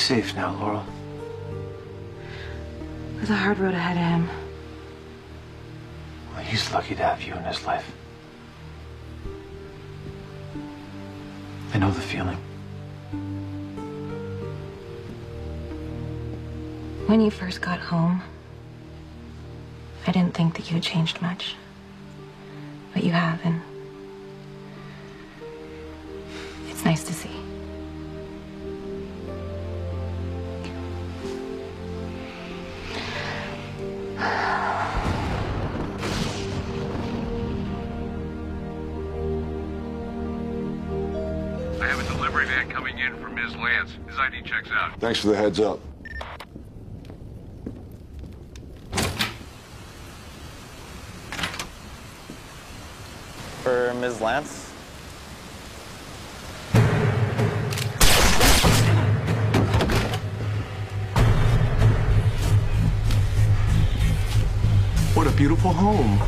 safe now, Laurel. There's a hard road ahead of him. Well, he's lucky to have you in his life. I know the feeling. When you first got home, I didn't think that you had changed much. But you have, and it's nice to see. I have a delivery van coming in from Ms. Lance. His ID checks out. Thanks for the heads up. For Ms. Lance? What a beautiful home.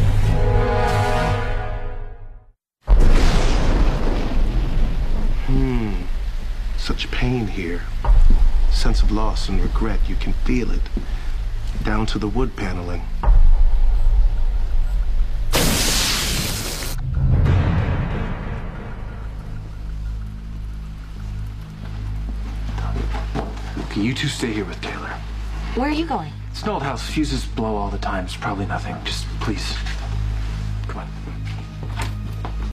Such pain here. Sense of loss and regret, you can feel it. Down to the wood paneling. Okay, you two stay here with Taylor. Where are you going? It's an old house. Fuses blow all the time. It's probably nothing. Just please.